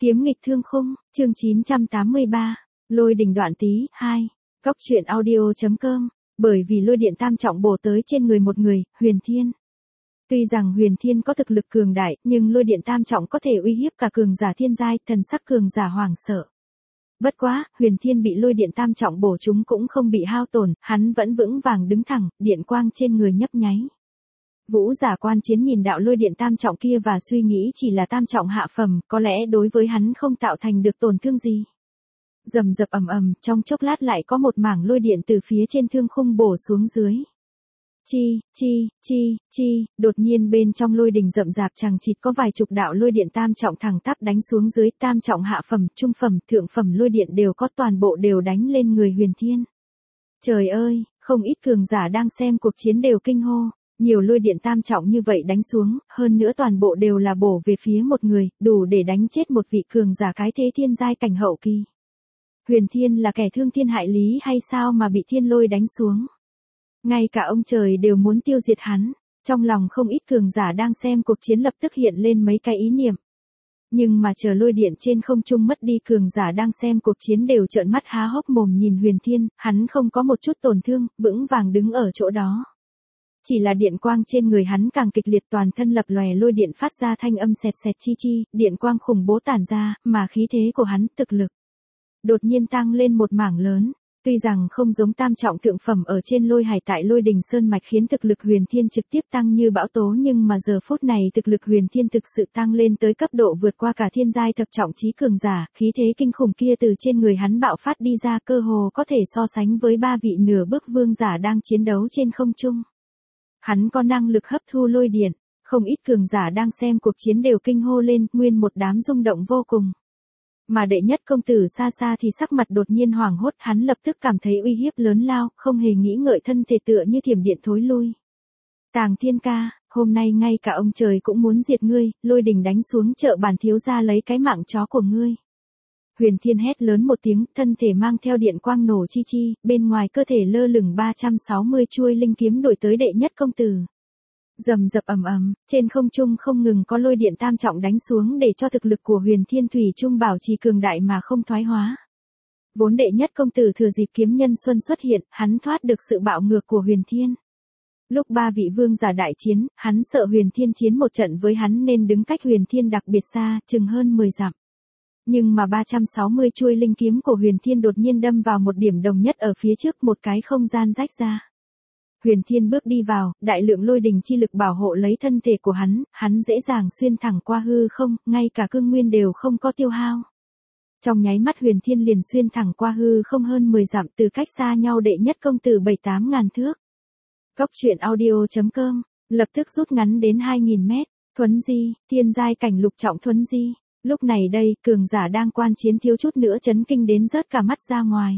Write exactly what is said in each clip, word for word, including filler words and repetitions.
Kiếm nghịch thương khung, chương chín trăm tám mươi ba, lôi đình đoạn tý, hai, góc truyện audio.com, bởi vì lôi điện tam trọng bổ tới trên người một người, Huyền Thiên. Tuy rằng Huyền Thiên có thực lực cường đại, nhưng lôi điện tam trọng có thể uy hiếp cả cường giả thiên giai, thần sắc cường giả hoảng sợ. Bất quá, Huyền Thiên bị lôi điện tam trọng bổ chúng cũng không bị hao tổn, hắn vẫn vững vàng đứng thẳng, điện quang trên người nhấp nháy. Vũ giả quan chiến nhìn đạo lôi điện tam trọng kia và suy nghĩ chỉ là tam trọng hạ phẩm, có lẽ đối với hắn không tạo thành được tổn thương gì. Rầm rập ầm ầm, trong chốc lát lại có một mảng lôi điện từ phía trên thương khung bổ xuống dưới. Chi, chi, chi, chi, đột nhiên bên trong lôi đình rậm rạp chằng chịt có vài chục đạo lôi điện tam trọng thẳng tắp đánh xuống dưới, tam trọng hạ phẩm, trung phẩm, thượng phẩm lôi điện đều có, toàn bộ đều đánh lên người Huyền Thiên. Trời ơi, không ít cường giả đang xem cuộc chiến đều kinh hô. Nhiều lôi điện tam trọng như vậy đánh xuống, hơn nữa toàn bộ đều là bổ về phía một người, đủ để đánh chết một vị cường giả cái thế thiên giai cảnh hậu kỳ. Huyền Thiên là kẻ thương thiên hại lý hay sao mà bị thiên lôi đánh xuống? Ngay cả ông trời đều muốn tiêu diệt hắn, trong lòng không ít cường giả đang xem cuộc chiến lập tức hiện lên mấy cái ý niệm. Nhưng mà chờ lôi điện trên không trung mất đi, cường giả đang xem cuộc chiến đều trợn mắt há hốc mồm nhìn Huyền Thiên, hắn không có một chút tổn thương, vững vàng đứng ở chỗ đó. Chỉ là điện quang trên người hắn càng kịch liệt, toàn thân lập lòe lôi điện phát ra thanh âm xẹt xẹt chi chi, điện quang khủng bố tản ra, mà khí thế của hắn, thực lực đột nhiên tăng lên một mảng lớn. Tuy rằng không giống tam trọng thượng phẩm ở trên lôi hải tại lôi đình sơn mạch khiến thực lực Huyền Thiên trực tiếp tăng như bão tố, nhưng mà giờ phút này thực lực Huyền Thiên thực sự tăng lên tới cấp độ vượt qua cả thiên giai thập trọng chí cường giả, khí thế kinh khủng kia từ trên người hắn bạo phát đi ra, cơ hồ có thể so sánh với ba vị nửa bước vương giả đang chiến đấu trên không trung. Hắn có năng lực hấp thu lôi điện, không ít cường giả đang xem cuộc chiến đều kinh hô lên, nguyên một đám rung động vô cùng. Mà đệ nhất công tử xa xa thì sắc mặt đột nhiên hoảng hốt, hắn lập tức cảm thấy uy hiếp lớn lao, không hề nghĩ ngợi thân thể tựa như thiểm điện thối lui. Tàng Thiên ca, hôm nay ngay cả ông trời cũng muốn diệt ngươi, lôi đình đánh xuống chợ bản thiếu gia lấy cái mạng chó của ngươi. Huyền Thiên hét lớn một tiếng, thân thể mang theo điện quang nổ chi chi, bên ngoài cơ thể lơ lửng ba trăm sáu mươi chuôi linh kiếm đuổi tới đệ nhất công tử. Rầm rập ầm ầm, trên không trung không ngừng có lôi điện tam trọng đánh xuống để cho thực lực của Huyền Thiên thủy chung bảo trì cường đại mà không thoái hóa. Vốn đệ nhất công tử thừa dịp kiếm nhân xuân xuất hiện, hắn thoát được sự bạo ngược của Huyền Thiên. Lúc ba vị vương giả đại chiến, hắn sợ Huyền Thiên chiến một trận với hắn nên đứng cách Huyền Thiên đặc biệt xa, chừng hơn mười dặm. Nhưng mà ba trăm sáu mươi chuôi linh kiếm của Huyền Thiên đột nhiên đâm vào một điểm đồng nhất ở phía trước, một cái không gian rách ra. Huyền Thiên bước đi vào, đại lượng lôi đình chi lực bảo hộ lấy thân thể của hắn, hắn dễ dàng xuyên thẳng qua hư không, ngay cả cương nguyên đều không có tiêu hao. Trong nháy mắt Huyền Thiên liền xuyên thẳng qua hư không hơn mười dặm, từ cách xa nhau đệ nhất công tử bảy tám ngàn thước. Góc truyện audio.com, lập tức rút ngắn đến hai nghìn mét, thuấn di, thiên giai cảnh lục trọng thuấn di. Lúc này đây, cường giả đang quan chiến thiếu chút nữa chấn kinh đến rớt cả mắt ra ngoài.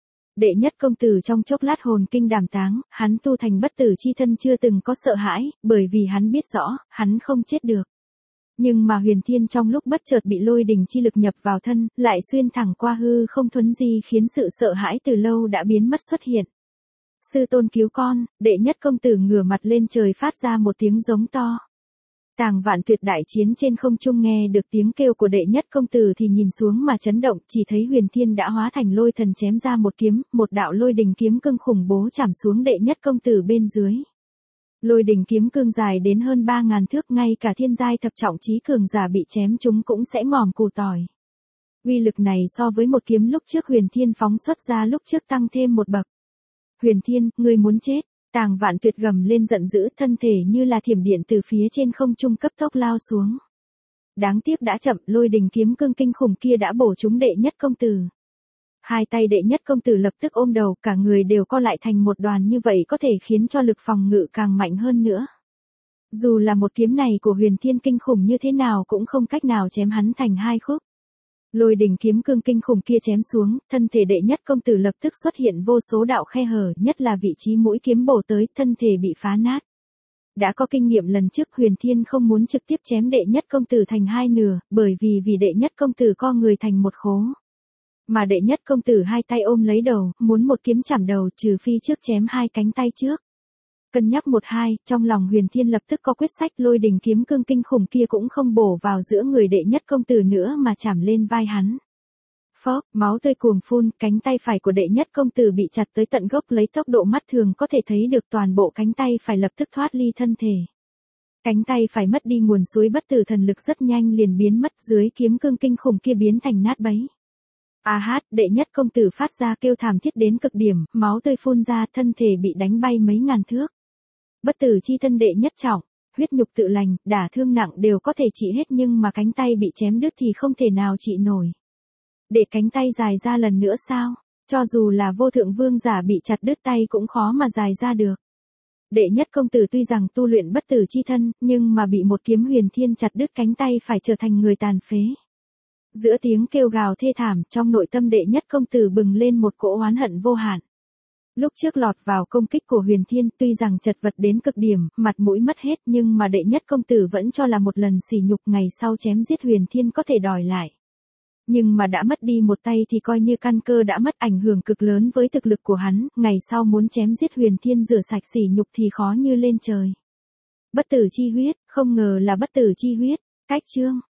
Đệ nhất công tử trong chốc lát hồn kinh đảm táng, hắn tu thành bất tử chi thân chưa từng có sợ hãi, bởi vì hắn biết rõ, hắn không chết được. Nhưng mà Huyền Thiên trong lúc bất chợt bị lôi đình chi lực nhập vào thân, lại xuyên thẳng qua hư không thuấn di khiến sự sợ hãi từ lâu đã biến mất xuất hiện. Sư tôn cứu con, đệ nhất công tử ngửa mặt lên trời phát ra một tiếng giống to. Tàng Vạn Tuyệt đại chiến trên không trung nghe được tiếng kêu của đệ nhất công tử thì nhìn xuống mà chấn động, chỉ thấy Huyền Thiên đã hóa thành lôi thần chém ra một kiếm, một đạo lôi đình kiếm cương khủng bố chạm xuống đệ nhất công tử bên dưới. Lôi đình kiếm cương dài đến hơn ba ngàn thước, ngay cả thiên giai thập trọng chí cường giả bị chém chúng cũng sẽ ngòm củ tỏi. Uy lực này so với một kiếm lúc trước Huyền Thiên phóng xuất ra lúc trước tăng thêm một bậc. Huyền Thiên, ngươi muốn chết. Tàng Vạn Tuyệt gầm lên giận dữ, thân thể như là thiểm điện từ phía trên không trung cấp tốc lao xuống. Đáng tiếc đã chậm, lôi đình kiếm cương kinh khủng kia đã bổ trúng đệ nhất công tử. Hai tay đệ nhất công tử lập tức ôm đầu, cả người đều co lại thành một đoàn, như vậy có thể khiến cho lực phòng ngự càng mạnh hơn nữa. Dù là một kiếm này của Huyền Thiên kinh khủng như thế nào cũng không cách nào chém hắn thành hai khúc. Lôi đình kiếm cương kinh khủng kia chém xuống, thân thể đệ nhất công tử lập tức xuất hiện vô số đạo khe hở, nhất là vị trí mũi kiếm bổ tới, thân thể bị phá nát. Đã có kinh nghiệm lần trước, Huyền Thiên không muốn trực tiếp chém đệ nhất công tử thành hai nửa, bởi vì vì đệ nhất công tử co người thành một khố. Mà đệ nhất công tử hai tay ôm lấy đầu, muốn một kiếm chảm đầu, trừ phi trước chém hai cánh tay trước. Cân nhắc một hai, trong lòng Huyền Thiên lập tức có quyết sách, lôi đỉnh kiếm cương kinh khủng kia cũng không bổ vào giữa người đệ nhất công tử nữa mà chảm lên vai hắn. Phốc, máu tươi cuồng phun, cánh tay phải của đệ nhất công tử bị chặt tới tận gốc, lấy tốc độ mắt thường có thể thấy được toàn bộ cánh tay phải lập tức thoát ly thân thể. Cánh tay phải mất đi nguồn suối bất tử thần lực rất nhanh liền biến mất, dưới kiếm cương kinh khủng kia biến thành nát bấy. A hát, đệ nhất công tử phát ra kêu thảm thiết đến cực điểm, máu tươi phun ra, thân thể bị đánh bay mấy ngàn thước. Bất tử chi thân đệ nhất trọng, huyết nhục tự lành, đả thương nặng đều có thể trị hết, nhưng mà cánh tay bị chém đứt thì không thể nào trị nổi. Để cánh tay dài ra lần nữa sao? Cho dù là vô thượng vương giả bị chặt đứt tay cũng khó mà dài ra được. Đệ nhất công tử tuy rằng tu luyện bất tử chi thân, nhưng mà bị một kiếm Huyền Thiên chặt đứt cánh tay phải trở thành người tàn phế. Giữa tiếng kêu gào thê thảm, trong nội tâm đệ nhất công tử bừng lên một cỗ oán hận vô hạn. Lúc trước lọt vào công kích của Huyền Thiên, tuy rằng chật vật đến cực điểm, mặt mũi mất hết, nhưng mà đệ nhất công tử vẫn cho là một lần sỉ nhục, ngày sau chém giết Huyền Thiên có thể đòi lại. Nhưng mà đã mất đi một tay thì coi như căn cơ đã mất, ảnh hưởng cực lớn với thực lực của hắn, ngày sau muốn chém giết Huyền Thiên rửa sạch sỉ nhục thì khó như lên trời. Bất tử chi huyết, không ngờ là bất tử chi huyết. Cách chương